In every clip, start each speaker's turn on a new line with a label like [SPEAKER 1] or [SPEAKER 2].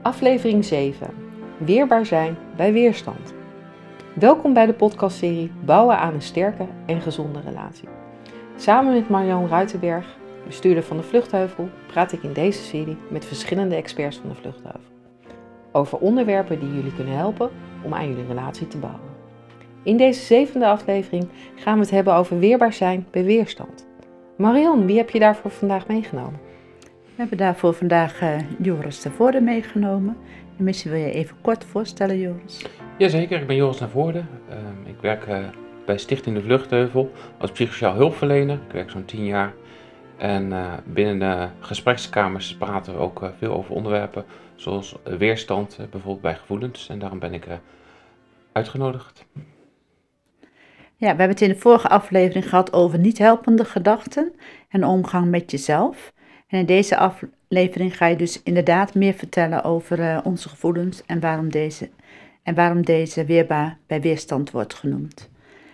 [SPEAKER 1] Aflevering 7. Weerbaar zijn bij weerstand. Welkom bij de podcastserie Bouwen aan een sterke en gezonde relatie. Samen met Marjan Ruitenberg, bestuurder van de Vluchtheuvel, praat ik in deze serie met verschillende experts van de Vluchtheuvel. Over onderwerpen die jullie kunnen helpen om aan jullie relatie te bouwen. In deze 7e aflevering gaan we het hebben over weerbaar zijn bij weerstand. Marjan, wie heb je daarvoor vandaag meegenomen?
[SPEAKER 2] We hebben daarvoor vandaag Joris ter Voorde meegenomen. En misschien wil je even kort voorstellen, Joris.
[SPEAKER 3] Jazeker, ik ben Joris ter Voorde. Ik werk bij Stichting de Vluchtheuvel als psychosociaal hulpverlener. Ik werk zo'n 10 jaar. En binnen de gesprekskamers praten we ook veel over onderwerpen zoals weerstand, bijvoorbeeld bij gevoelens. En daarom ben ik uitgenodigd.
[SPEAKER 2] Ja, we hebben het in de vorige aflevering gehad over niet helpende gedachten en omgang met jezelf. En in deze aflevering ga je dus inderdaad meer vertellen over onze gevoelens en waarom deze weerbaar bij weerstand wordt genoemd.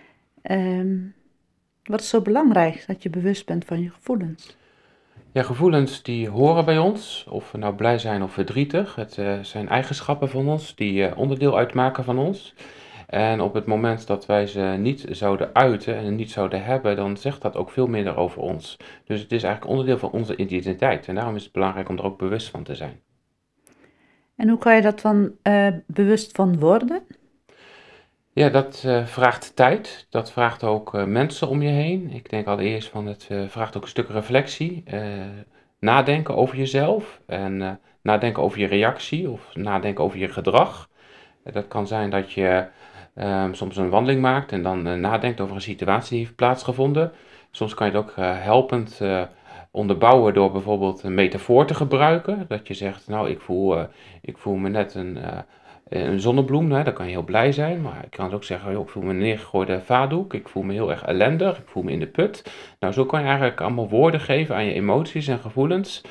[SPEAKER 2] Wat is zo belangrijk dat je bewust bent van je gevoelens?
[SPEAKER 3] Ja, gevoelens die horen bij ons, of we nou blij zijn of verdrietig. Het zijn eigenschappen van ons die onderdeel uitmaken van ons. En op het moment dat wij ze niet zouden uiten en niet zouden hebben, dan zegt dat ook veel minder over ons. Dus het is eigenlijk onderdeel van onze identiteit. En daarom is het belangrijk om er ook bewust van te zijn.
[SPEAKER 2] En hoe kan je dat dan bewust van worden?
[SPEAKER 3] Ja, dat vraagt tijd. Dat vraagt ook mensen om je heen. Ik denk allereerst van het vraagt ook een stuk reflectie. Nadenken over jezelf en nadenken over je reactie of nadenken over je gedrag. Dat kan zijn dat je soms een wandeling maakt en dan nadenkt over een situatie die heeft plaatsgevonden. Soms kan je het ook helpend onderbouwen door bijvoorbeeld een metafoor te gebruiken. Dat je zegt, nou ik voel me net een zonnebloem, hè, dan kan je heel blij zijn. Maar ik kan het ook zeggen, joh, ik voel me een neergegooide vaatdoek, ik voel me heel erg ellendig, ik voel me in de put. Nou, zo kan je eigenlijk allemaal woorden geven aan je emoties en gevoelens,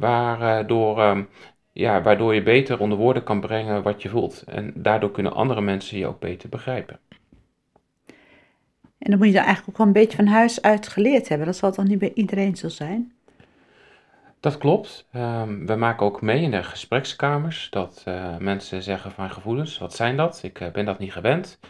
[SPEAKER 3] waardoor je beter onder woorden kan brengen wat je voelt. En daardoor kunnen andere mensen je ook beter begrijpen.
[SPEAKER 2] En dan moet je dan eigenlijk ook wel een beetje van huis uit geleerd hebben. Dat zal toch niet bij iedereen zo zijn?
[SPEAKER 3] Dat klopt. We maken ook mee in de gesprekskamers dat mensen zeggen van gevoelens, wat zijn dat? Ik ben dat niet gewend.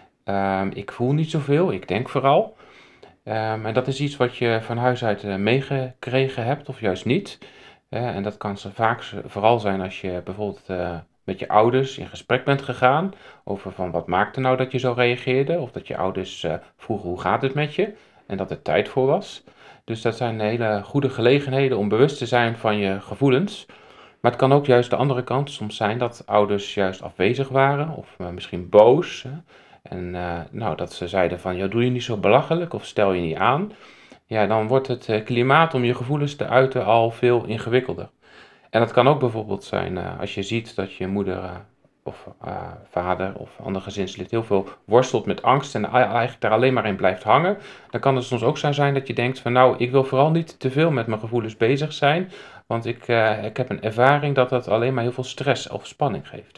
[SPEAKER 3] Ik voel niet zoveel, ik denk vooral. En dat is iets wat je van huis uit meegekregen hebt of juist niet. En dat kan vaak vooral zijn als je bijvoorbeeld met je ouders in gesprek bent gegaan over van wat maakte nou dat je zo reageerde. Of dat je ouders vroegen hoe gaat het met je en dat er tijd voor was. Dus dat zijn hele goede gelegenheden om bewust te zijn van je gevoelens. Maar het kan ook juist de andere kant soms zijn dat ouders juist afwezig waren of misschien boos. En dat ze zeiden van, ja, doe je niet zo belachelijk of stel je niet aan. Ja, dan wordt het klimaat om je gevoelens te uiten al veel ingewikkelder. En dat kan ook bijvoorbeeld zijn als je ziet dat je moeder of vader of ander gezinslid heel veel worstelt met angst en eigenlijk daar alleen maar in blijft hangen. Dan kan het soms ook zo zijn dat je denkt van nou, ik wil vooral niet te veel met mijn gevoelens bezig zijn, want ik heb een ervaring dat dat alleen maar heel veel stress of spanning geeft.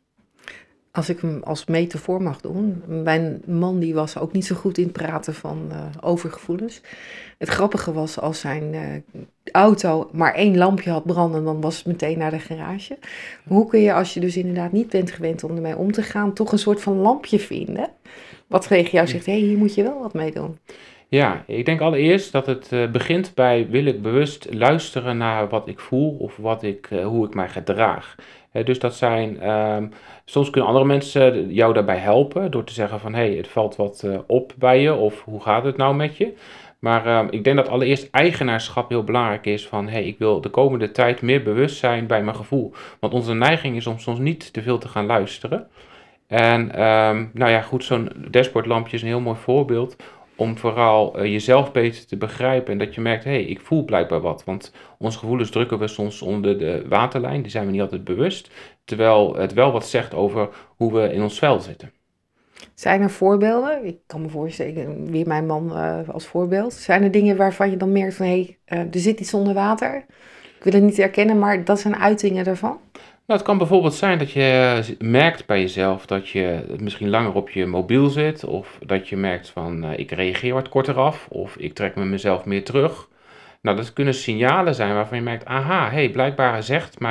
[SPEAKER 1] Als ik hem als metafoor mag doen, mijn man die was ook niet zo goed in het praten over gevoelens. Het grappige was als zijn auto maar 1 lampje had branden, dan was het meteen naar de garage. Hoe kun je, als je dus inderdaad niet bent gewend om ermee om te gaan, toch een soort van lampje vinden? Wat tegen jou zegt, hier moet je wel wat mee doen.
[SPEAKER 3] Ja, ik denk allereerst dat het begint bij wil ik bewust luisteren naar wat ik voel of hoe ik mij gedraag. Dus dat zijn, soms kunnen andere mensen jou daarbij helpen door te zeggen van het valt wat op bij je of hoe gaat het nou met je. Maar ik denk dat allereerst eigenaarschap heel belangrijk is van ik wil de komende tijd meer bewust zijn bij mijn gevoel. Want onze neiging is om soms niet te veel te gaan luisteren. En zo'n dashboardlampje is een heel mooi voorbeeld om vooral jezelf beter te begrijpen en dat je merkt, ik voel blijkbaar wat. Want onze gevoelens drukken we soms onder de waterlijn, die zijn we niet altijd bewust. Terwijl het wel wat zegt over hoe we in ons vel zitten.
[SPEAKER 1] Zijn er voorbeelden? Ik kan me voorstellen, weer mijn man als voorbeeld. Zijn er dingen waarvan je dan merkt van, er zit iets onder water? Ik wil het niet herkennen, maar dat zijn uitingen daarvan?
[SPEAKER 3] Nou, het kan bijvoorbeeld zijn dat je merkt bij jezelf dat je misschien langer op je mobiel zit. Of dat je merkt van ik reageer wat korter af. Of ik trek mezelf meer terug. Nou, dat kunnen signalen zijn waarvan je merkt, blijkbaar zegt mijn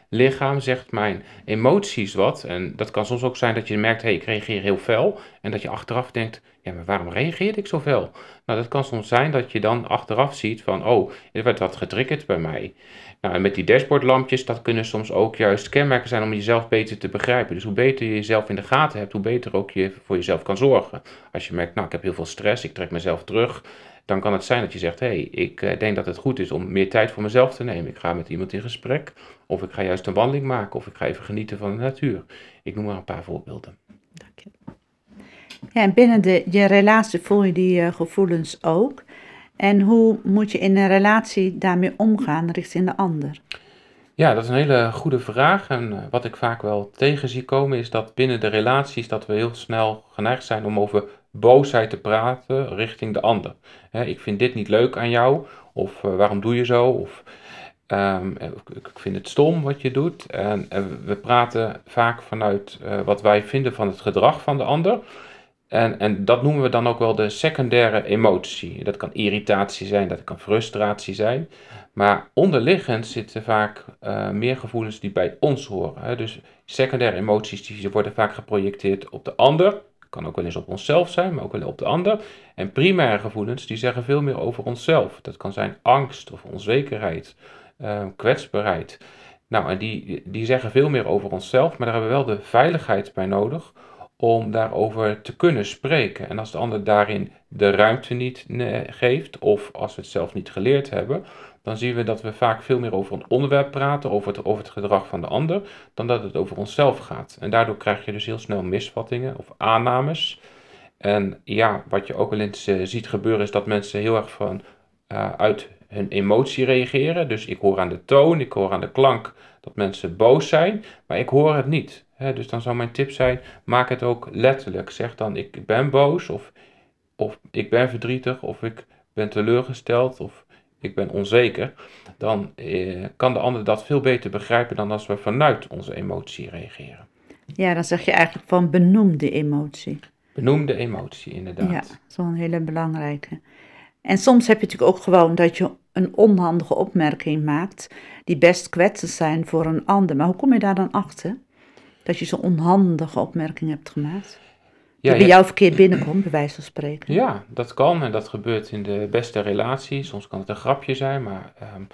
[SPEAKER 3] lichaam, zegt mijn emoties wat. En dat kan soms ook zijn dat je merkt, ik reageer heel fel. En dat je achteraf denkt, ja, maar waarom reageerde ik zo fel? Nou, dat kan soms zijn dat je dan achteraf ziet van, er werd wat getriggerd bij mij. Nou, en met die dashboardlampjes, dat kunnen soms ook juist kenmerken zijn om jezelf beter te begrijpen. Dus hoe beter je jezelf in de gaten hebt, hoe beter ook je voor jezelf kan zorgen. Als je merkt, ik heb heel veel stress, ik trek mezelf terug, dan kan het zijn dat je zegt, ik denk dat het goed is om meer tijd voor mezelf te nemen. Ik ga met iemand in gesprek, of ik ga juist een wandeling maken, of ik ga even genieten van de natuur. Ik noem maar een paar voorbeelden.
[SPEAKER 2] Dank je. Ja, en binnen je relatie voel je die gevoelens ook. En hoe moet je in een relatie daarmee omgaan richting de ander?
[SPEAKER 3] Ja, dat is een hele goede vraag. En wat ik vaak wel tegen zie komen is dat binnen de relaties dat we heel snel geneigd zijn om over boosheid te praten richting de ander. Ik vind dit niet leuk aan jou, of waarom doe je zo, of ik vind het stom wat je doet. En we praten vaak vanuit wat wij vinden van het gedrag van de ander. En dat noemen we dan ook wel de secundaire emotie. Dat kan irritatie zijn, dat kan frustratie zijn. Maar onderliggend zitten vaak meer gevoelens die bij ons horen. Hè. Dus secundaire emoties die worden vaak geprojecteerd op de ander. Kan ook wel eens op onszelf zijn, maar ook wel op de ander. En primaire gevoelens die zeggen veel meer over onszelf. Dat kan zijn angst of onzekerheid, kwetsbaarheid. Nou, en die zeggen veel meer over onszelf, maar daar hebben we wel de veiligheid bij nodig om daarover te kunnen spreken. En als de ander daarin de ruimte niet geeft, of als we het zelf niet geleerd hebben, dan zien we dat we vaak veel meer over een onderwerp praten, over het gedrag van de ander, dan dat het over onszelf gaat. En daardoor krijg je dus heel snel misvattingen of aannames. En ja, wat je ook wel eens ziet gebeuren, is dat mensen heel erg uit hun emotie reageren. Dus ik hoor aan de toon, ik hoor aan de klank dat mensen boos zijn, maar ik hoor het niet. Dus dan zou mijn tip zijn, maak het ook letterlijk. Zeg dan, ik ben boos, of ik ben verdrietig, of ik ben teleurgesteld, of ik ben onzeker. Dan kan de ander dat veel beter begrijpen dan als we vanuit onze emotie reageren.
[SPEAKER 2] Ja, dan zeg je eigenlijk van benoem de emotie.
[SPEAKER 3] Benoem de emotie, inderdaad.
[SPEAKER 2] Ja, dat is wel een hele belangrijke. En soms heb je natuurlijk ook gewoon dat je een onhandige opmerking maakt, die best kwetsend zijn voor een ander. Maar hoe kom je daar dan achter? Dat je zo'n onhandige opmerking hebt gemaakt? Die bij jou verkeerd binnenkomt, bij wijze van spreken.
[SPEAKER 3] Ja, dat kan en dat gebeurt in de beste relatie. Soms kan het een grapje zijn, maar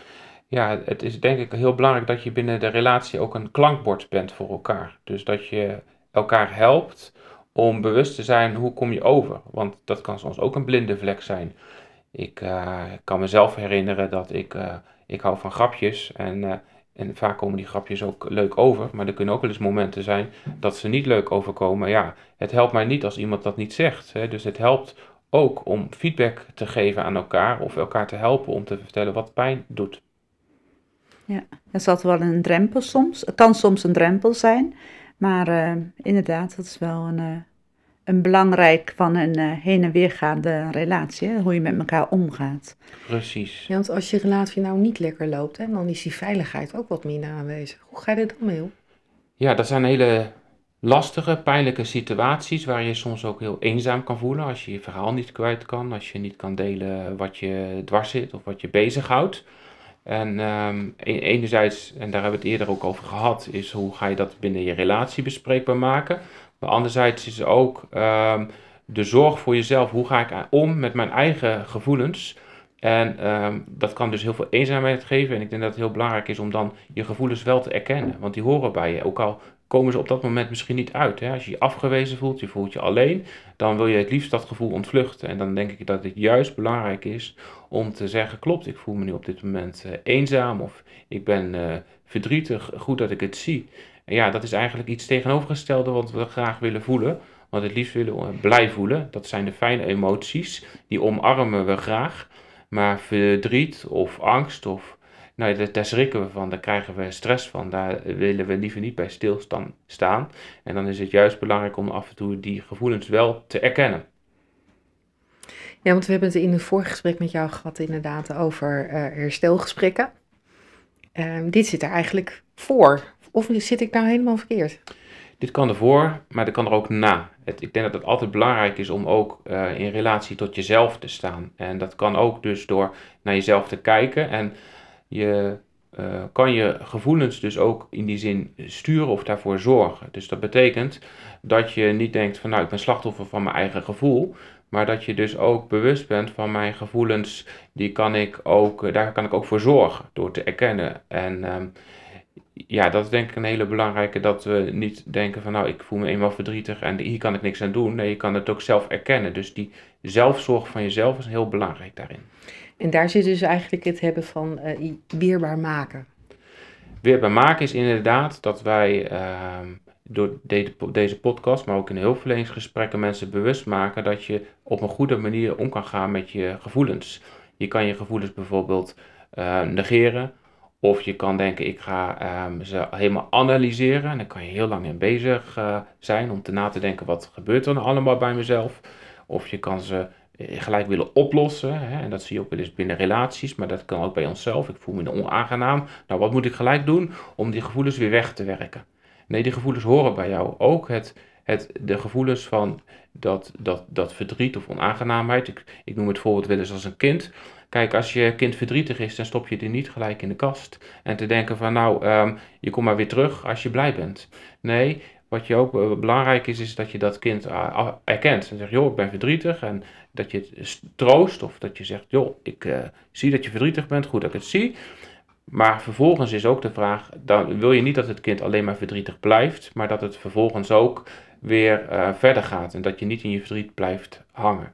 [SPEAKER 3] het is denk ik heel belangrijk dat je binnen de relatie ook een klankbord bent voor elkaar. Dus dat je elkaar helpt om bewust te zijn, hoe kom je over? Want dat kan soms ook een blinde vlek zijn. Ik kan mezelf herinneren dat ik hou van grapjes en vaak komen die grapjes ook leuk over, maar er kunnen ook wel eens momenten zijn dat ze niet leuk overkomen. Ja, het helpt mij niet als iemand dat niet zegt. Hè. Dus het helpt ook om feedback te geven aan elkaar of elkaar te helpen om te vertellen wat pijn doet.
[SPEAKER 2] Ja, dat is altijd wel een drempel soms. Het kan soms een drempel zijn, maar inderdaad, dat is wel een belangrijk van een heen en weergaande relatie, hè? Hoe je met elkaar omgaat.
[SPEAKER 3] Precies.
[SPEAKER 1] Ja, want als je relatie nou niet lekker loopt, hè, dan is die veiligheid ook wat minder aanwezig. Hoe ga je er dan mee om?
[SPEAKER 3] Ja, dat zijn hele lastige, pijnlijke situaties waar je soms ook heel eenzaam kan voelen als je je verhaal niet kwijt kan, als je niet kan delen wat je dwars zit of wat je bezighoudt. En enerzijds, en daar hebben we het eerder ook over gehad, is hoe ga je dat binnen je relatie bespreekbaar maken. Maar anderzijds is ook de zorg voor jezelf. Hoe ga ik om met mijn eigen gevoelens? En dat kan dus heel veel eenzaamheid geven. En ik denk dat het heel belangrijk is om dan je gevoelens wel te erkennen. Want die horen bij je. Ook al komen ze op dat moment misschien niet uit. Hè? Als je je afgewezen voelt, je voelt je alleen, dan wil je het liefst dat gevoel ontvluchten. En dan denk ik dat het juist belangrijk is om te zeggen, klopt, ik voel me nu op dit moment eenzaam of ik ben verdrietig, goed dat ik het zie. En ja, dat is eigenlijk iets tegenovergestelde wat we graag willen voelen. Want het liefst willen we blij voelen. Dat zijn de fijne emoties, die omarmen we graag. Maar verdriet of angst, daar schrikken we van, daar krijgen we stress van. Daar willen we liever niet bij staan. En dan is het juist belangrijk om af en toe die gevoelens wel te erkennen.
[SPEAKER 1] Ja, want we hebben het in een vorig gesprek met jou gehad inderdaad over herstelgesprekken. Dit zit er eigenlijk voor. Of zit ik nou helemaal verkeerd?
[SPEAKER 3] Dit kan ervoor, maar dit kan er ook na. Ik denk dat het altijd belangrijk is om ook in relatie tot jezelf te staan. En dat kan ook dus door naar jezelf te kijken en je kan je gevoelens dus ook in die zin sturen of daarvoor zorgen. Dus dat betekent dat je niet denkt van ik ben slachtoffer van mijn eigen gevoel, maar dat je dus ook bewust bent van mijn gevoelens, daar kan ik ook voor zorgen door te erkennen. En dat is denk ik een hele belangrijke, dat we niet denken van ik voel me eenmaal verdrietig en hier kan ik niks aan doen. Nee, je kan het ook zelf erkennen. Dus die zelfzorg van jezelf is heel belangrijk daarin.
[SPEAKER 1] En daar zit dus eigenlijk het hebben van weerbaar maken.
[SPEAKER 3] Weerbaar maken is inderdaad dat wij door deze podcast, maar ook in hulpverleningsgesprekken mensen bewust maken dat je op een goede manier om kan gaan met je gevoelens. Je kan je gevoelens bijvoorbeeld negeren. Of je kan denken, ik ga ze helemaal analyseren. En dan kan je heel lang in bezig zijn om na te denken, wat gebeurt er nou allemaal bij mezelf? Of je kan ze gelijk willen oplossen. Hè? En dat zie je ook wel eens binnen relaties, maar dat kan ook bij onszelf. Ik voel me onaangenaam. Nou, wat moet ik gelijk doen om die gevoelens weer weg te werken? Nee, die gevoelens horen bij jou. Ook de gevoelens van dat verdriet of onaangenaamheid. Ik noem het voorbeeld wel eens als een kind. Kijk, als je kind verdrietig is, dan stop je die niet gelijk in de kast. En te denken van je komt maar weer terug als je blij bent. Nee, wat je ook belangrijk is dat je dat kind erkent. En zegt, joh, ik ben verdrietig. En dat je het troost of dat je zegt, joh, ik zie dat je verdrietig bent, goed dat ik het zie. Maar vervolgens is ook de vraag, dan wil je niet dat het kind alleen maar verdrietig blijft, maar dat het vervolgens ook weer verder gaat en dat je niet in je verdriet blijft hangen.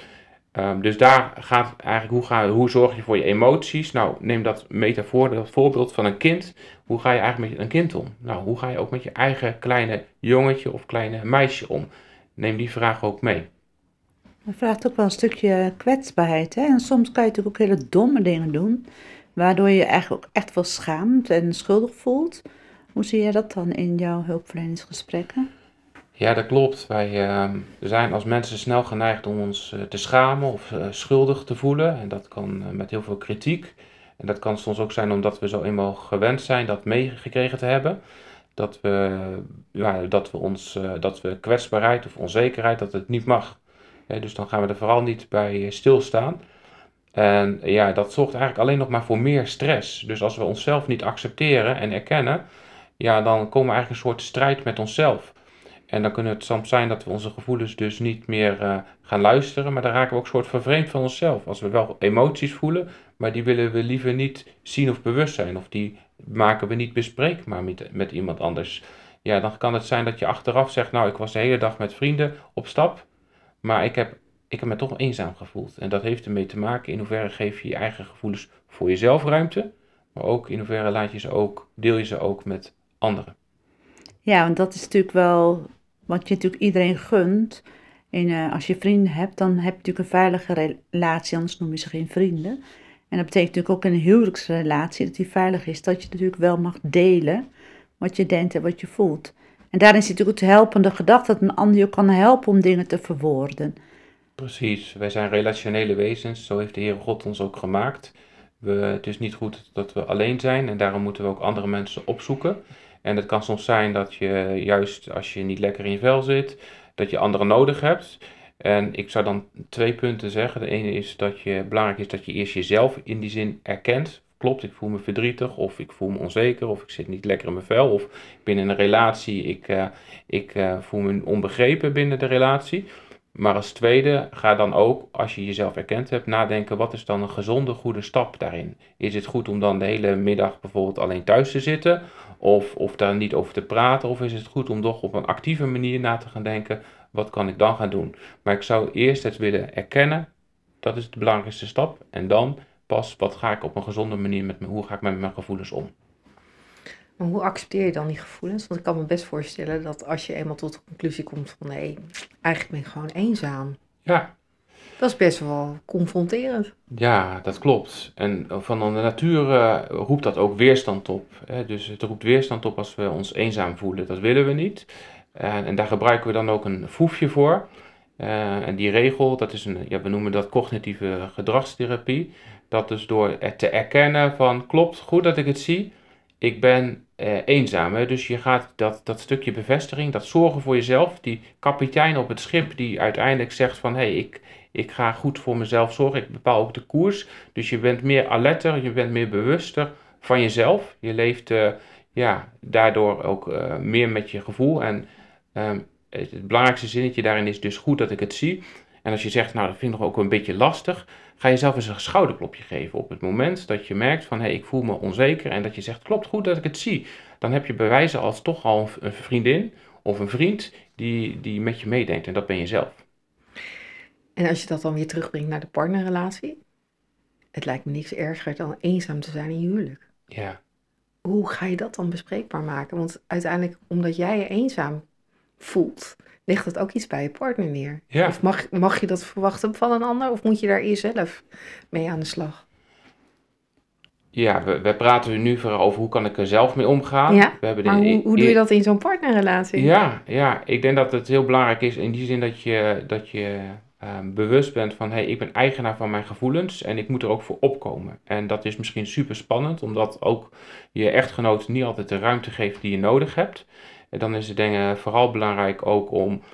[SPEAKER 3] Dus daar gaat eigenlijk, hoe zorg je voor je emoties? Nou, neem dat voorbeeld van een kind. Hoe ga je eigenlijk met een kind om? Nou, hoe ga je ook met je eigen kleine jongetje of kleine meisje om? Neem die vraag ook mee.
[SPEAKER 2] Dat vraagt ook wel een stukje kwetsbaarheid. Hè? En soms kan je natuurlijk ook hele domme dingen doen, waardoor je je eigenlijk ook echt wel schaamt en schuldig voelt. Hoe zie jij dat dan in jouw hulpverleningsgesprekken?
[SPEAKER 3] Ja, dat klopt. Wij zijn als mensen snel geneigd om ons te schamen of schuldig te voelen. En dat kan met heel veel kritiek. En dat kan soms ook zijn omdat we zo eenmaal gewend zijn dat meegekregen te hebben. Dat we kwetsbaarheid of onzekerheid, dat het niet mag. Dus dan gaan we er vooral niet bij stilstaan. En dat zorgt eigenlijk alleen nog maar voor meer stress. Dus als we onszelf niet accepteren en erkennen, dan komen we eigenlijk een soort strijd met onszelf. En dan kunnen het soms zijn dat we onze gevoelens dus niet meer gaan luisteren, maar dan raken we ook een soort vervreemd van onszelf. Als we wel emoties voelen, maar die willen we liever niet zien of bewust zijn, of die maken we niet bespreekbaar met iemand anders. Ja, dan kan het zijn dat je achteraf zegt, nou, ik was de hele dag met vrienden op stap, maar ik heb me toch eenzaam gevoeld. En dat heeft ermee te maken in hoeverre geef je je eigen gevoelens voor jezelf ruimte, maar ook in hoeverre deel je ze ook met anderen.
[SPEAKER 2] Ja, want dat is natuurlijk wel wat je natuurlijk iedereen gunt. En als je vrienden hebt, dan heb je natuurlijk een veilige relatie, anders noem je ze geen vrienden. En dat betekent natuurlijk ook in een huwelijksrelatie, dat die veilig is, dat je natuurlijk wel mag delen wat je denkt en wat je voelt. En daarin zit natuurlijk het helpende gedachte dat een ander je kan helpen om dingen te verwoorden.
[SPEAKER 3] Precies, wij zijn relationele wezens, zo heeft de Heere God ons ook gemaakt. Het is niet goed dat we alleen zijn en daarom moeten we ook andere mensen opzoeken. En het kan soms zijn dat je juist als je niet lekker in je vel zit, dat je anderen nodig hebt. En ik zou dan 2 punten zeggen. De ene is belangrijk is dat je eerst jezelf in die zin erkent. Klopt, ik voel me verdrietig of ik voel me onzeker of ik zit niet lekker in mijn vel of ik ben in een relatie, ik voel me onbegrepen binnen de relatie. Maar als tweede, ga dan ook, als je jezelf erkend hebt, nadenken, wat is dan een gezonde, goede stap daarin? Is het goed om dan de hele middag bijvoorbeeld alleen thuis te zitten of daar niet over te praten? Of is het goed om toch op een actieve manier na te gaan denken, wat kan ik dan gaan doen? Maar ik zou eerst het willen erkennen, dat is de belangrijkste stap. En dan pas, wat ga ik op een gezonde manier hoe ga ik met mijn gevoelens om?
[SPEAKER 1] Maar hoe accepteer je dan die gevoelens? Want ik kan me best voorstellen dat als je eenmaal tot de conclusie komt van nee, eigenlijk ben ik gewoon eenzaam.
[SPEAKER 3] Ja.
[SPEAKER 1] Dat is best wel confronterend.
[SPEAKER 3] Ja, dat klopt. En van de natuur roept dat ook weerstand op. Hè? Dus het roept weerstand op als we ons eenzaam voelen. Dat willen we niet. En daar gebruiken we dan ook een foefje voor. En die regel, dat is we noemen dat cognitieve gedragstherapie. Dat dus door te erkennen van, klopt, goed dat ik het zie, ik ben eenzaam. Hè? Dus je gaat dat stukje bevestiging, dat zorgen voor jezelf, die kapitein op het schip die uiteindelijk zegt van, ik ga goed voor mezelf zorgen, ik bepaal ook de koers. Dus je bent meer alerter, je bent meer bewuster van jezelf. Je leeft daardoor ook meer met je gevoel. En het belangrijkste zinnetje daarin is dus goed dat ik het zie. En als je zegt, nou dat vind ik nog ook een beetje lastig, ga jezelf eens een schouderklopje geven op het moment dat je merkt van, ik voel me onzeker en dat je zegt, klopt, goed dat ik het zie. Dan heb je bewijzen als toch al een vriendin of een vriend die met je meedenkt en dat ben je zelf.
[SPEAKER 1] En als je dat dan weer terugbrengt naar de partnerrelatie, het lijkt me niks erger dan eenzaam te zijn in je huwelijk.
[SPEAKER 3] Ja.
[SPEAKER 1] Hoe ga je dat dan bespreekbaar maken? Want uiteindelijk, omdat jij je eenzaam voelt, ligt dat ook iets bij je partner neer.
[SPEAKER 3] Ja.
[SPEAKER 1] Of mag je dat verwachten van een ander? Of moet je daar eerst zelf mee aan de slag?
[SPEAKER 3] Ja, we praten nu vooral over hoe kan ik er zelf mee omgaan.
[SPEAKER 1] Ja,
[SPEAKER 3] we hebben
[SPEAKER 1] maar hoe doe je dat in zo'n partnerrelatie?
[SPEAKER 3] Ja, ik denk dat het heel belangrijk is in die zin dat je bewust bent van, ik ben eigenaar van mijn gevoelens en ik moet er ook voor opkomen. En dat is misschien super spannend, omdat ook je echtgenoot niet altijd de ruimte geeft die je nodig hebt. En dan is het denk ik vooral belangrijk ook om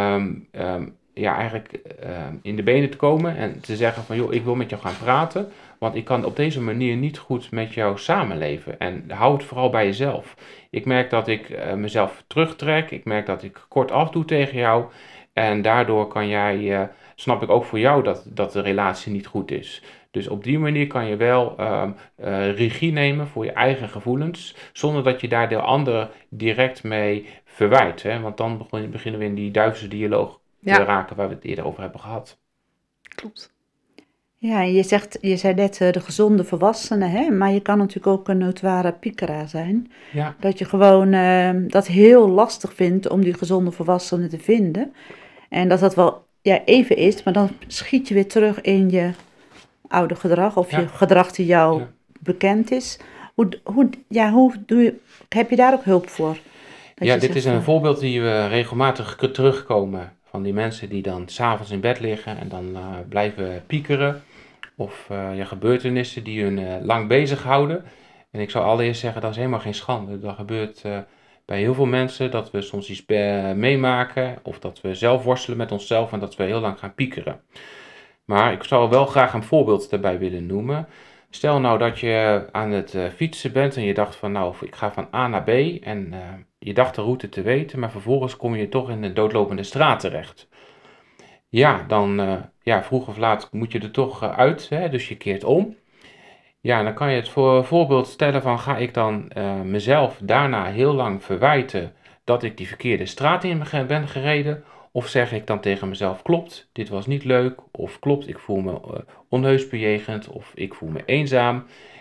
[SPEAKER 3] in de benen te komen en te zeggen van, joh, ik wil met jou gaan praten, want ik kan op deze manier niet goed met jou samenleven. En hou het vooral bij jezelf. Ik merk dat ik mezelf terugtrek, ik merk dat ik kort afdoe tegen jou. En daardoor snap ik ook voor jou dat de relatie niet goed is. Dus op die manier kan je wel regie nemen voor je eigen gevoelens, zonder dat je daar de anderen direct mee verwijt. Hè? Want dan beginnen we in die duivelse dialoog te raken waar we het eerder over hebben gehad.
[SPEAKER 1] Klopt.
[SPEAKER 2] Ja, je zei net de gezonde volwassene, hè? Maar je kan natuurlijk ook een notoire piekeraar zijn.
[SPEAKER 3] Ja.
[SPEAKER 2] Dat je gewoon dat heel lastig vindt om die gezonde volwassene te vinden. En dat wel even is, maar dan schiet je weer terug in je oude gedrag of je gedrag die jou bekend is. Hoe doe je, heb je daar ook hulp voor?
[SPEAKER 3] Dit is een voorbeeld die we regelmatig terugkomen van die mensen die dan 's avonds in bed liggen en dan blijven piekeren. Of gebeurtenissen die hun lang bezighouden. En ik zou allereerst zeggen, dat is helemaal geen schande. Dat gebeurt bij heel veel mensen dat we soms iets meemaken of dat we zelf worstelen met onszelf en dat we heel lang gaan piekeren. Maar ik zou wel graag een voorbeeld daarbij willen noemen. Stel nou dat je aan het fietsen bent en je dacht van, nou, ik ga van A naar B en je dacht de route te weten, maar vervolgens kom je toch in een doodlopende straat terecht. Ja, dan vroeg of laat moet je er toch uit, hè, dus je keert om. Ja, dan kan je het voorbeeld stellen van, ga ik dan mezelf daarna heel lang verwijten dat ik die verkeerde straat in ben gereden? Of zeg ik dan tegen mezelf, klopt, dit was niet leuk, of klopt, ik voel me onheus bejegend, of ik voel me eenzaam.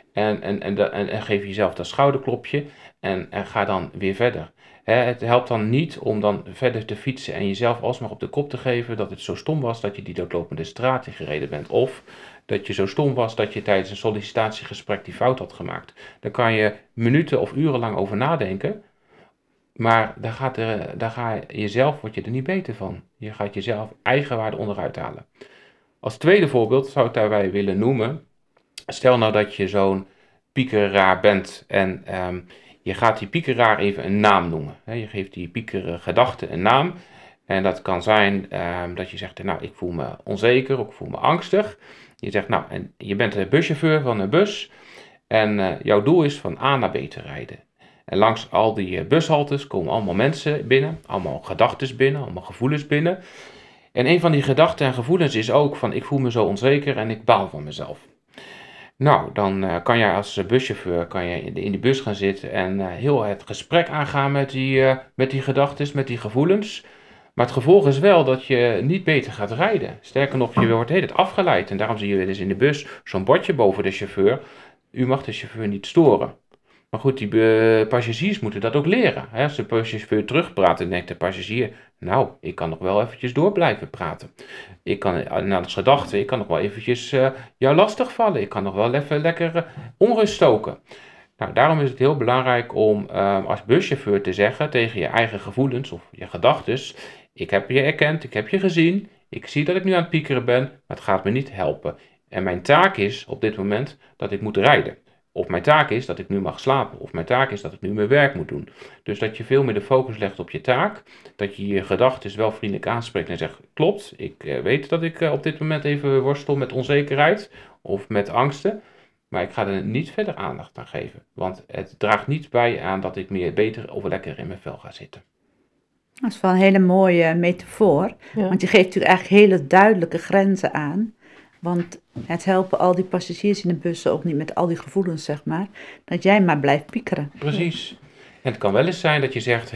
[SPEAKER 3] En geef jezelf dat schouderklopje en ga dan weer verder. Het helpt dan niet om dan verder te fietsen en jezelf alsmaar op de kop te geven dat het zo stom was dat je die doodlopende straat in gereden bent. Of dat je zo stom was dat je tijdens een sollicitatiegesprek die fout had gemaakt. Daar kan je minuten of uren lang over nadenken. Maar word je er niet beter van. Je gaat jezelf eigenwaarde onderuit halen. Als tweede voorbeeld zou ik daarbij willen noemen. Stel nou dat je zo'n piekeraar bent en je gaat die piekeraar even een naam noemen. Je geeft die piekergedachte een naam. En dat kan zijn dat je zegt, nou, ik voel me onzeker of ik voel me angstig. Je zegt, nou, en je bent de buschauffeur van een bus. En jouw doel is van A naar B te rijden. En langs al die bushaltes komen allemaal mensen binnen, allemaal gedachten binnen, allemaal gevoelens binnen. En een van die gedachten en gevoelens is ook van, ik voel me zo onzeker en ik baal van mezelf. Nou, dan kan jij als buschauffeur in die bus gaan zitten en heel het gesprek aangaan met die gedachten, met die gevoelens. Maar het gevolg is wel dat je niet beter gaat rijden. Sterker nog, je wordt de hele tijd afgeleid. En daarom zie je dus in de bus zo'n bordje boven de chauffeur. U mag de chauffeur niet storen. Maar goed, die passagiers moeten dat ook leren. Als de chauffeur terugpraat, dan denkt de passagier, nou, ik kan nog wel eventjes door blijven praten. Ik kan nog wel eventjes jou lastigvallen. Ik kan nog wel even lekker onrust stoken. Nou, daarom is het heel belangrijk om als buschauffeur te zeggen tegen je eigen gevoelens of je gedachtes, ik heb je erkend, ik heb je gezien, ik zie dat ik nu aan het piekeren ben, maar het gaat me niet helpen. En mijn taak is op dit moment dat ik moet rijden. Of mijn taak is dat ik nu mag slapen. Of mijn taak is dat ik nu mijn werk moet doen. Dus dat je veel meer de focus legt op je taak. Dat je je gedachten wel vriendelijk aanspreekt en zegt, klopt, ik weet dat ik op dit moment even worstel met onzekerheid of met angsten. Maar ik ga er niet verder aandacht aan geven. Want het draagt niet bij aan dat ik meer beter of lekker in mijn vel ga zitten.
[SPEAKER 2] Dat is wel een hele mooie metafoor.
[SPEAKER 1] Ja.
[SPEAKER 2] Want je geeft natuurlijk eigenlijk hele duidelijke grenzen aan. Want het helpen al die passagiers in de bussen ook niet met al die gevoelens, zeg maar. Dat jij maar blijft piekeren.
[SPEAKER 3] Precies. En het kan wel eens zijn dat je zegt,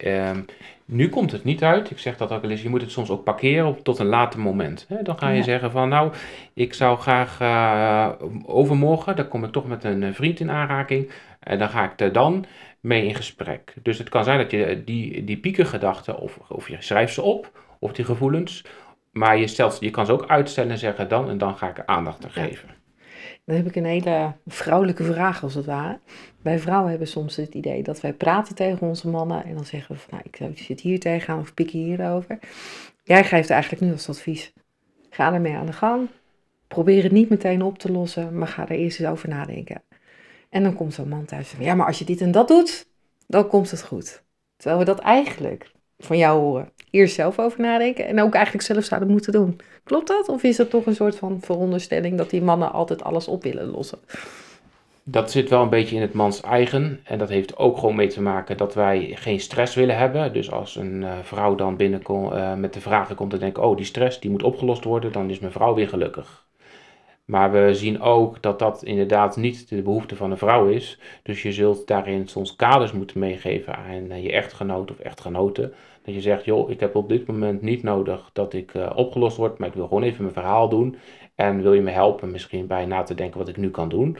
[SPEAKER 3] nu komt het niet uit. Ik zeg dat ook wel eens, je moet het soms ook parkeren tot een later moment. Hè? Dan ga je zeggen van, nou, ik zou graag overmorgen, dan kom ik toch met een vriend in aanraking. En dan ga ik er dan mee in gesprek. Dus het kan zijn dat je die piekergedachten, of je schrijft ze op, of die gevoelens. Maar je kan ze ook uitstellen en zeggen dan en dan ga ik er aandacht aan geven.
[SPEAKER 1] Dan heb ik een hele vrouwelijke vraag als het ware. Wij vrouwen hebben soms het idee dat wij praten tegen onze mannen en dan zeggen we van, nou, ik zit hier tegenaan of pik hierover. Jij geeft eigenlijk nu als advies. Ga ermee aan de gang. Probeer het niet meteen op te lossen, maar ga er eerst eens over nadenken. En dan komt zo'n man thuis van, ja, maar als je dit en dat doet, dan komt het goed. Terwijl we dat eigenlijk van jou horen. Eerst zelf over nadenken en ook eigenlijk zelf zouden moeten doen. Klopt dat? Of is dat toch een soort van veronderstelling dat die mannen altijd alles op willen lossen?
[SPEAKER 3] Dat zit wel een beetje in het mans eigen. En dat heeft ook gewoon mee te maken dat wij geen stress willen hebben. Dus als een vrouw dan binnenkomt met de vragen komt en denkt, oh, die stress die moet opgelost worden, dan is mijn vrouw weer gelukkig. Maar we zien ook dat dat inderdaad niet de behoefte van een vrouw is. Dus je zult daarin soms kaders moeten meegeven aan je echtgenoot of echtgenote. Dat je zegt, joh, ik heb op dit moment niet nodig dat ik opgelost word, maar ik wil gewoon even mijn verhaal doen. En wil je me helpen misschien bij na te denken wat ik nu kan doen.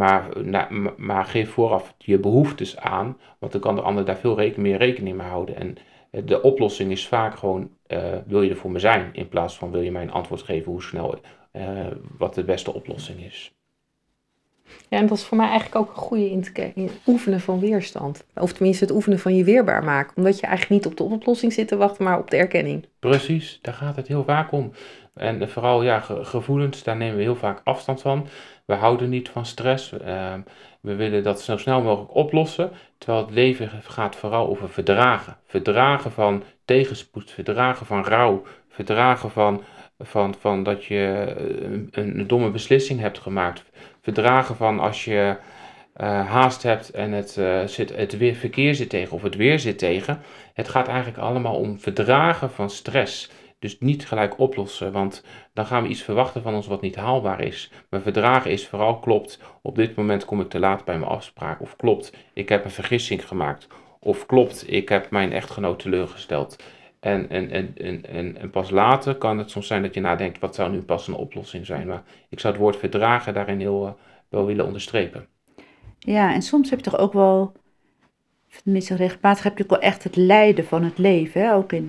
[SPEAKER 3] Maar geef vooraf je behoeftes aan, want dan kan de ander daar veel meer rekening mee houden. En de oplossing is vaak gewoon, wil je er voor me zijn? In plaats van, wil je mij een antwoord geven hoe snel, wat de beste oplossing is.
[SPEAKER 1] Ja, en dat is voor mij eigenlijk ook een goede in het oefenen van weerstand. Of tenminste het oefenen van je weerbaar maken. Omdat je eigenlijk niet op de oplossing zit te wachten, maar op de erkenning.
[SPEAKER 3] Precies, daar gaat het heel vaak om. En vooral gevoelens, daar nemen we heel vaak afstand van. We houden niet van stress. We willen dat zo snel mogelijk oplossen. Terwijl het leven gaat vooral over verdragen. Verdragen van tegenspoed, verdragen van rouw, verdragen van dat je een domme beslissing hebt gemaakt. Verdragen van als je haast hebt en het verkeer zit tegen of het weer zit tegen. Het gaat eigenlijk allemaal om verdragen van stress. Dus niet gelijk oplossen, want dan gaan we iets verwachten van ons wat niet haalbaar is. Maar verdragen is vooral klopt, op dit moment kom ik te laat bij mijn afspraak. Of klopt, ik heb een vergissing gemaakt. Of klopt, ik heb mijn echtgenoot teleurgesteld. En pas later kan het soms zijn dat je nadenkt, wat zou nu pas een oplossing zijn. Maar ik zou het woord verdragen daarin heel wel willen onderstrepen.
[SPEAKER 2] Ja, en soms heb je toch ook wel, tenminste regelmatig heb je ook wel echt het lijden van het leven. Hè? Ook in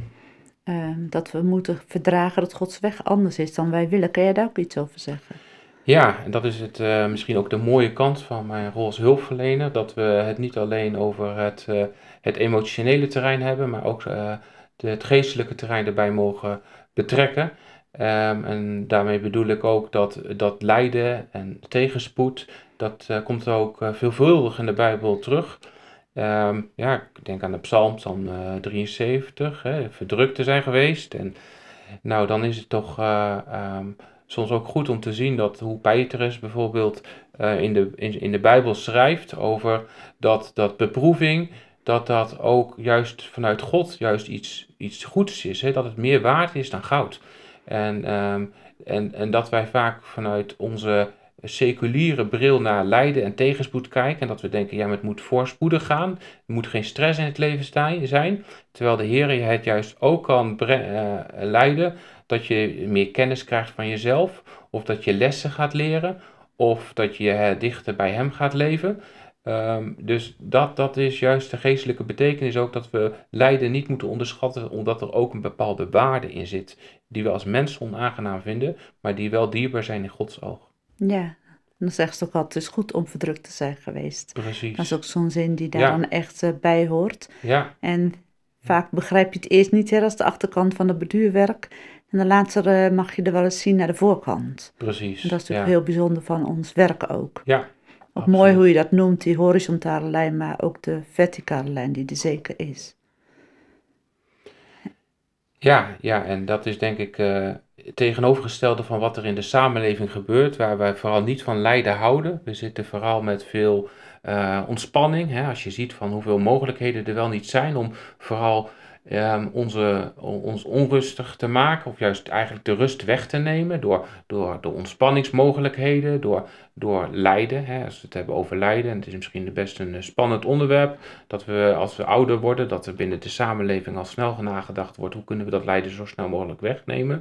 [SPEAKER 2] dat we moeten verdragen dat Gods weg anders is dan wij willen. Kan jij daar ook iets over zeggen?
[SPEAKER 3] Ja, en dat is misschien ook de mooie kant van mijn rol als hulpverlener. Dat we het niet alleen over het emotionele terrein hebben, maar ook het geestelijke terrein erbij mogen betrekken. En daarmee bedoel ik ook dat lijden en tegenspoed, dat komt ook veelvuldig in de Bijbel terug. Ik denk aan de psalm 73, verdrukt te zijn geweest. En nou, dan is het toch soms ook goed om te zien dat hoe Petrus bijvoorbeeld in de Bijbel schrijft over dat beproeving, dat ook juist vanuit God juist iets goeds is. Hè? Dat het meer waard is dan goud. En dat wij vaak vanuit onze seculiere bril naar lijden en tegenspoed kijken. En dat we denken, ja, maar het moet voorspoedig gaan. Er moet geen stress in het leven zijn. Terwijl de Heer je het juist ook kan leiden. Dat je meer kennis krijgt van jezelf. Of dat je lessen gaat leren. Of dat je dichter bij hem gaat leven. Dus dat is juist de geestelijke betekenis ook. Dat we lijden niet moeten onderschatten. Omdat er ook een bepaalde waarde in zit. Die we als mensen onaangenaam vinden. Maar die wel dierbaar zijn in Gods oog.
[SPEAKER 2] Ja, dan zegt ze ook altijd, het is goed om verdrukt te zijn geweest.
[SPEAKER 3] Precies.
[SPEAKER 2] Dat is ook zo'n zin die daar dan echt bij hoort.
[SPEAKER 3] Ja.
[SPEAKER 2] En vaak begrijp je het eerst niet, hè, als de achterkant van het borduurwerk. En dan later mag je er wel eens zien naar de voorkant.
[SPEAKER 3] Precies.
[SPEAKER 2] En dat is natuurlijk heel bijzonder van ons werk ook.
[SPEAKER 3] Ja.
[SPEAKER 2] Ook
[SPEAKER 3] absoluut.
[SPEAKER 2] mooi hoe je dat noemt, die horizontale lijn, maar ook de verticale lijn die er zeker is.
[SPEAKER 3] Ja, en dat is denk ik tegenovergestelde van wat er in de samenleving gebeurt, waar wij vooral niet van lijden houden. We zitten vooral met veel ontspanning. Hè? Als je ziet van hoeveel mogelijkheden er wel niet zijn om vooral ons onrustig te maken, of juist eigenlijk de rust weg te nemen door de ontspanningsmogelijkheden, door lijden. Hè? Als we het hebben over lijden, en het is misschien best een spannend onderwerp, dat we als we ouder worden, dat er binnen de samenleving al snel nagedacht wordt, hoe kunnen we dat lijden zo snel mogelijk wegnemen.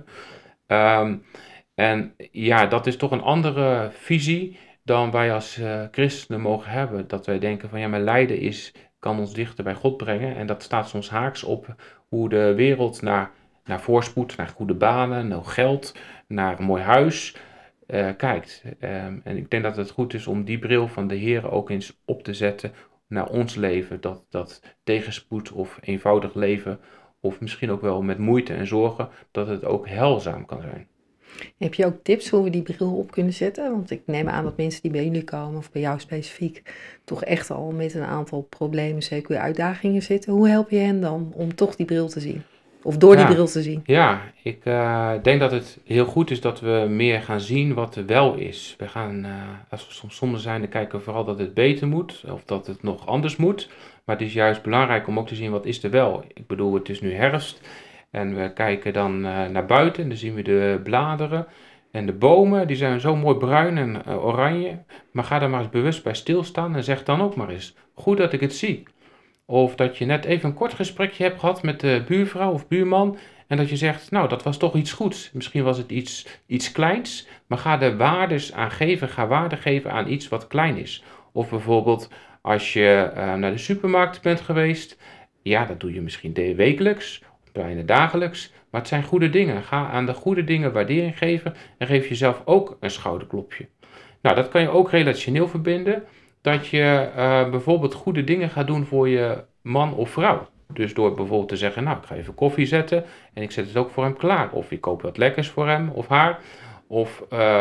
[SPEAKER 3] En ja, dat is toch een andere visie dan wij als christenen mogen hebben. Dat wij denken van ja, maar lijden kan ons dichter bij God brengen. En dat staat soms haaks op hoe de wereld naar voorspoed, naar goede banen, naar geld, naar een mooi huis kijkt. En ik denk dat het goed is om die bril van de Heer ook eens op te zetten naar ons leven. Dat tegenspoed of eenvoudig leven, of misschien ook wel met moeite en zorgen, dat het ook heilzaam kan zijn.
[SPEAKER 1] Heb je ook tips hoe we die bril op kunnen zetten? Want ik neem aan dat mensen die bij jullie komen, of bij jou specifiek, toch echt al met een aantal problemen, zeker uitdagingen zitten. Hoe help je hen dan om toch die bril te zien? Of door die bril te zien?
[SPEAKER 3] Ja, ik denk dat het heel goed is dat we meer gaan zien wat er wel is. We gaan, als we soms somber zijn, dan kijken we vooral dat het beter moet, of dat het nog anders moet. Maar het is juist belangrijk om ook te zien wat is er wel. Ik bedoel, het is nu herfst. En we kijken dan naar buiten en dan zien we de bladeren en de bomen. Die zijn zo mooi bruin en oranje. Maar ga daar maar eens bewust bij stilstaan en zeg dan ook maar eens, goed dat ik het zie. Of dat je net even een kort gesprekje hebt gehad met de buurvrouw of buurman. En dat je zegt, nou dat was toch iets goeds. Misschien was het iets kleins. Maar ga er waardes aan geven. Ga waarde geven aan iets wat klein is. Of bijvoorbeeld als je naar de supermarkt bent geweest. Ja, dat doe je misschien wekelijks. Bijna dagelijks, maar het zijn goede dingen. Ga aan de goede dingen waardering geven en geef jezelf ook een schouderklopje. Nou, dat kan je ook relationeel verbinden, dat je bijvoorbeeld goede dingen gaat doen voor je man of vrouw. Dus door bijvoorbeeld te zeggen, nou, ik ga even koffie zetten en ik zet het ook voor hem klaar. Of je koopt wat lekkers voor hem of haar. Of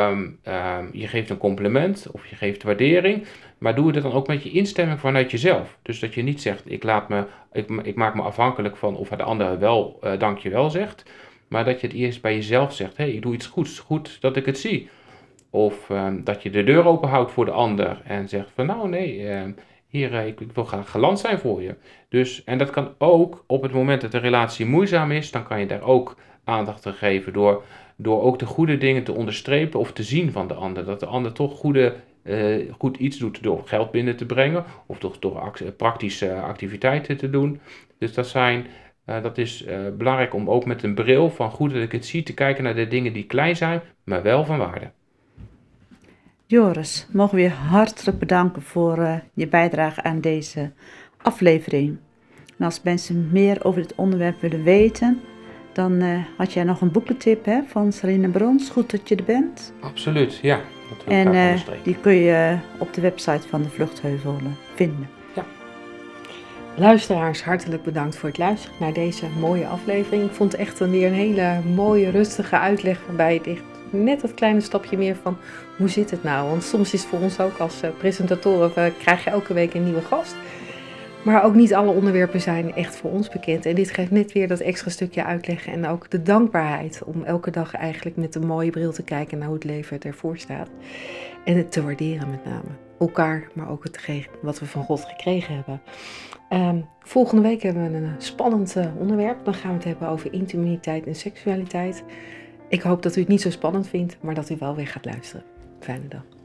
[SPEAKER 3] je geeft een compliment of je geeft waardering. Maar doe het dan ook met je instemming vanuit jezelf. Dus dat je niet zegt, ik maak me afhankelijk van of de ander wel dankjewel zegt. Maar dat je het eerst bij jezelf zegt, hey, ik doe iets goeds, goed dat ik het zie. Of dat je de deur open houdt voor de ander en zegt van nou nee, hier, ik wil graag galant zijn voor je. Dus, en dat kan ook op het moment dat de relatie moeizaam is, dan kan je daar ook aandacht aan geven door ook de goede dingen te onderstrepen of te zien van de ander. Dat de ander toch goed iets doet door geld binnen te brengen of door praktische activiteiten te doen. Dus dat is belangrijk om ook met een bril van goed dat ik het zie te kijken naar de dingen die klein zijn, maar wel van waarde.
[SPEAKER 2] Joris, mogen we je hartelijk bedanken voor je bijdrage aan deze aflevering. En als mensen meer over dit onderwerp willen weten, dan had jij nog een boekentip hè, van Sarine Brons. Goed dat je er bent.
[SPEAKER 3] Absoluut, ja. Dat wil ik
[SPEAKER 2] En
[SPEAKER 3] graag
[SPEAKER 2] die kun je op de website van de Vluchtheuvel vinden.
[SPEAKER 3] Ja.
[SPEAKER 1] Luisteraars, hartelijk bedankt voor het luisteren naar deze mooie aflevering. Ik vond het echt weer een hele mooie, rustige uitleg waarbij het echt net dat kleine stapje meer van hoe zit het nou? Want soms is het voor ons ook als presentatoren, krijg je elke week een nieuwe gast. Maar ook niet alle onderwerpen zijn echt voor ons bekend. En dit geeft net weer dat extra stukje uitleg en ook de dankbaarheid om elke dag eigenlijk met een mooie bril te kijken naar hoe het leven ervoor staat. En het te waarderen met name. Elkaar, maar ook hetgeen wat we van God gekregen hebben. Volgende week hebben we een spannend onderwerp. Dan gaan we het hebben over intimiteit en seksualiteit. Ik hoop dat u het niet zo spannend vindt, maar dat u wel weer gaat luisteren. Fijne dag.